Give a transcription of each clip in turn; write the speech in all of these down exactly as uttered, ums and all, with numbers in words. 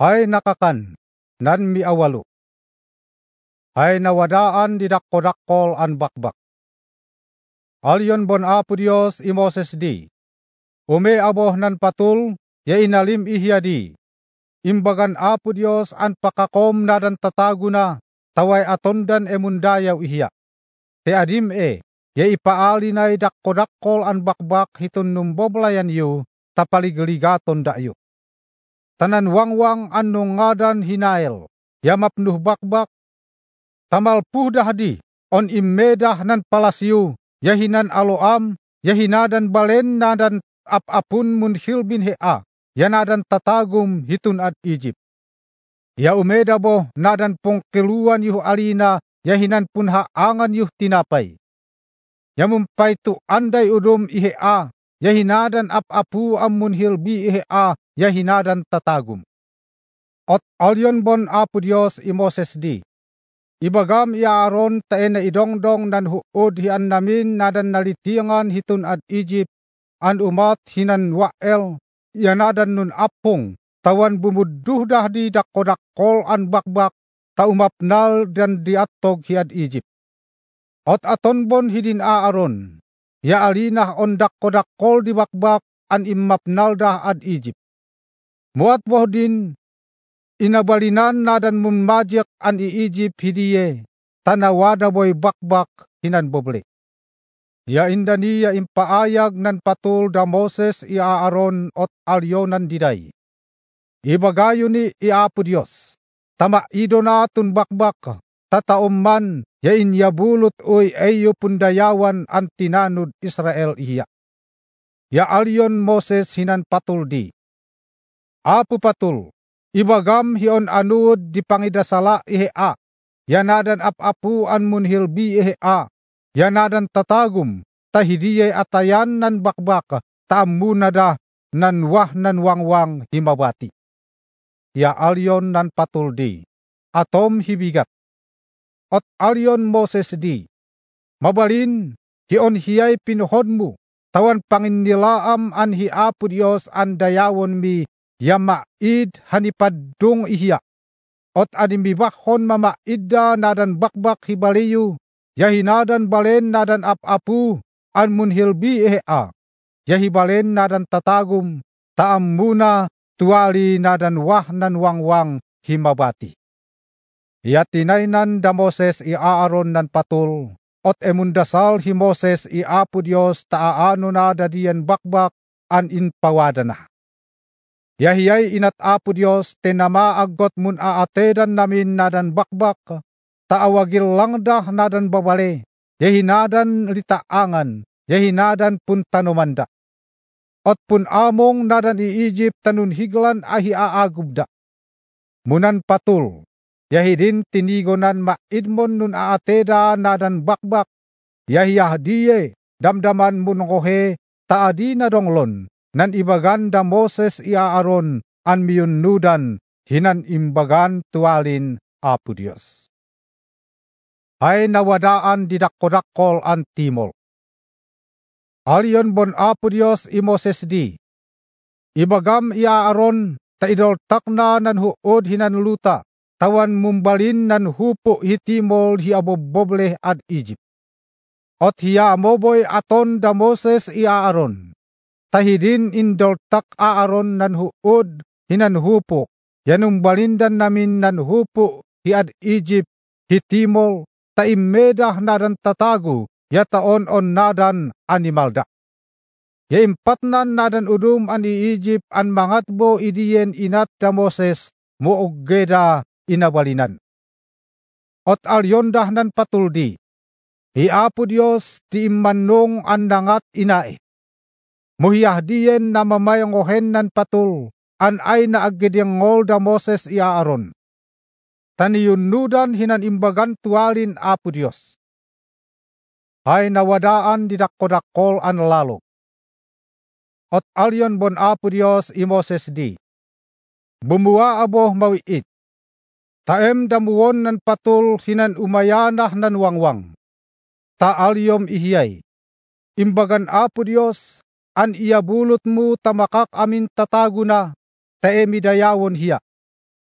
Hay nakakan, nan miawalo. Hay nawadaan di dakko-dakkol an bakbak. Alyon bon Apo Dios i Moses di. Ume aboh nan patul, ya inalim ihya di. Imbagan Apo Dios an pakakom na dan tataguna, taway atondan emundayaw ihya. Te adim e, ya ipaali na dakko-dakkol an bakbak hitun numboblayan yu, tapaligaligaton da yu. Tanan wangwang anong ngadan hinael, ya mapnuh bakbak, tamal puhdah di, on immedah nan palasyu, yahinan aloam, yahinadan balen nadan ap-apun munhil bin hea, yanadan tatagum hitun ad Egypt. Ya umeda boh nadan pongkeluan yuh alina, yahinan pun haangan yuh tinapay. Ya mumpay tu anday udum ihea, yahinadan ap-apu am munhil bi ihea, yahinadan tatagum. Ot alyon bon Apo Dios i Moses di. Ibagam ia Aaron tae na idongdong nan huod hian namin nadan nalitiangan hitun ad Egypt, an umat hinan wael, yanadan nun apong, tawan bumudduh dah di dakko-dakkol an bakbak, ta umapnal dan diatog hiad Egypt. Ot aton bon hidin Aaron, ya alinah on dakko-dakkol di bakbak, an imapnal dah ad Egypt. Muat boh din, inabalinan nadan mumajak an i Egypt hidiye, tanawada boy bakbak hinan boble. Ya indaniya impaayag nan patul da Moses i Aaron ot alyonan diday. Ibagayo ni i Apo Dios, tama ido na tun bakbak, tataom man, ya inyabulot oy eyo pundayawan an tinanud Israel iya. Ya alyon Moses hinan patul di. Apo patul, ibagam hion anuod di pangidasala ihea, yanadan ap-apu an munhilbi ihea, yanadan tatagum, tahidiyay atayan nan bakbak, taamunada nan wah nan wangwang himabati. Ya alyon nan patul di, atom hibigat. Ot alyon Moses di, mabalin, hion hiyay pinuhodmu, tawan panginnilaam an hi Apo Dios an dayawon mi, yama id hanipadung ihya. Ot animibakon mama idda nadan bakbak hibaliyu, yahinadan balen nadan ap-apu, an munhilbi ihea, yahibalen nadan tatagum, taam muna tuwali nadan wah nan wangwang himabati. Yatinaynan da Moses i Aaron nan patul, ot emundasal hi Moses i Apo Dios taaano na dadiyan bakbak an inpawadana. Yahiyay inat Apo Dios tenama aggot mun aatedan namin nadan bakbak, taawagil langdah nadan babale, yahinadan litaangan, yahinadan pun tanumanda. Ot pun among nadan i Egypt tanun higlan ahi aagubda. Munan patul, yahidin tinigonan maidmon nun aateda nadan bakbak, yahiyahdiye damdaman munongohe taadi na donglon, nan ibagan da Moses i Aaron an miyunnudan hinan imbagan tuwalin Apo Dios. Hay nawadaan di dakko-dakkol an timol. Alyon bon Apo Dios i Moses di. Ibagam i Aaron ta idoltak na nan huod hinan luta, tawan mumbalin nan hupo hitimol hi aboboble ad Egypt. Ot hiya moboy aton da Moses i Aaron. Tahidin indoltak Aaron nan huod hinan hupo, yanumbalindan namin nan hupo hiad Egypt, hitimol, taimmedah nadan tatago, yataon on nadan animalda. Yaimpatnan nadan udum an i Egypt an mangatbo idiyen inat da Moses, muoggeda inabalinan. Ot alyondah nan patuldi, hi Apo Dios ti immanong an nangat inae. Muhiyahdiyen na mamayangohen nan patul, an ay na aggedyangol da Moses i Aaron. Taniyunnudan hinan imbagan tuwalin Apo Dios. Hay nawadaan di dakko-dakkol an lalog. Ot alyon bon Apo Dios i Moses di. Bumua aboh mawiit. Taem damuon nan patul hinan umayanah nan wangwang. Ta alyom ihiyay. Imbagan Apo Dios, an iyabulot mo tamakak amin tataguna, tae midayawon hiya.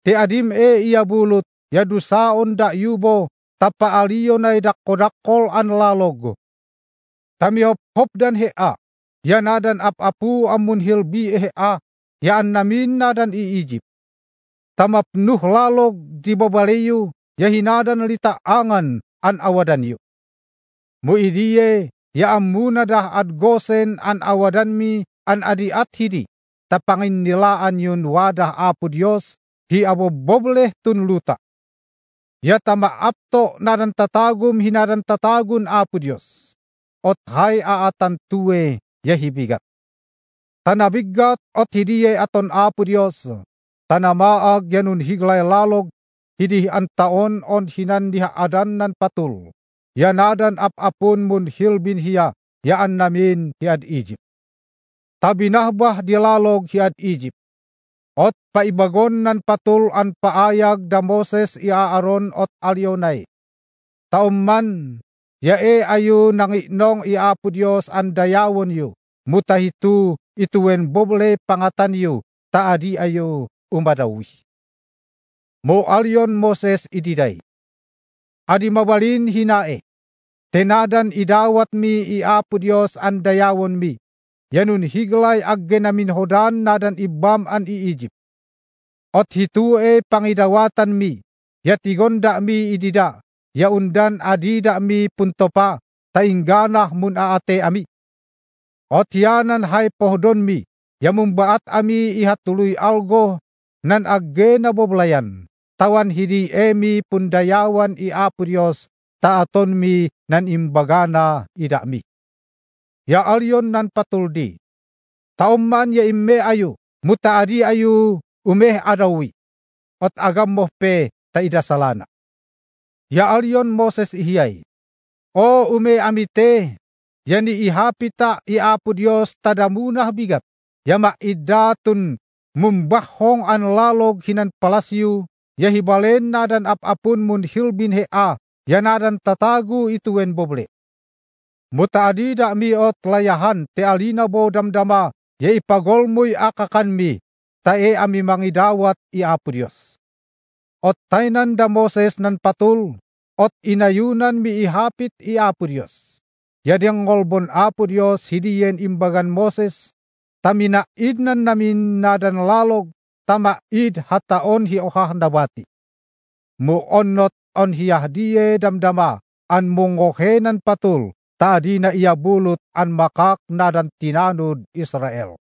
ti adim e iabulot ya dusaon da yubo tapaaliyo na dakko-dakkol an lalog. Tamihop-hop dan hea, ya nadan ap-apu amun hilbi e hea, ya an namin nadan iijip. Tamapnuh lalog di babalayu, ya hinadan litaangan an awadan yu. Muidiye, ya amuna dah ad gosen an awadan mi an adi at hidi, tapangin nilaan yun wadah Apo Diyos, hi abo bobleh tun luta. Ya tamaapto nadan tatagum hinadan tatagun Apo Diyos. Ot hay aatan tuwe ya hibigat. Tanabigat ot hidiye aton Apo Diyos. Tanamaag yanun higlay lalog hidi an taon on hinan diha adan nan patul. Yanadan ap-apun mun hilbin hiya yaan namin hiad Egypt. Tabinahbah di lalog hiad Egypt. Ot paibagon nan patul an paayag da Moses iaaron ot alyonay. Taumman, yae ayu nanginong iapo Diyos an dayawon yu, mutahitu ituwen boble pangatan yu, taadi ayu umadawi. Mo alyon Moses ididay. Adi mabalin hinae, tenadan idawat mi iapo Diyos an dayawon mi, yanun higlay agge namin hodan nadan ibam an iijip. Ot hitue pangidawatan mi, yatigonda mi idida, yaundan adida mi puntopa, taingganah mun aate ami. Ot yanan hay pohdon mi, yamumbaat ami ihatuloy algo, nan agge na boblayan, tawan hidi emi pundayawan iapo Diyos, taaton mi nan imbagana ida mi. Ya alyon nan patuldi, taumman ya imme ayu, mutaadi ayu, umeh adawi, ot agam mohpe taida salana. Ya alyon Moses ihiyay, o ume amite, yani ihapita iapo Diyos tadamunah bigat, ya maidatun mumbahong an lalog hinan palasyu, ya hibalen nadan ap-apun mun hilbin hea, ya nadan tatagu ituwen boble. Mutaadi da mi ot layahan te alina bo damdama, ya ipagolmoy akakan mi, tae ami mangidawat iapo Diyos. Ot taynan da Moses nan patul, ot inayunan mi ihapit iapo Diyos. Yadiyang ngolbon Apo Diyos hidiyen imbagan Moses, taminaid nan namin nadan lalog, tamaid hataon hi ohah nabati. Muonnot on hiyahdiye damdama, an mungohenan patul, tadi na iabulot an makak nadan tinanud Israel.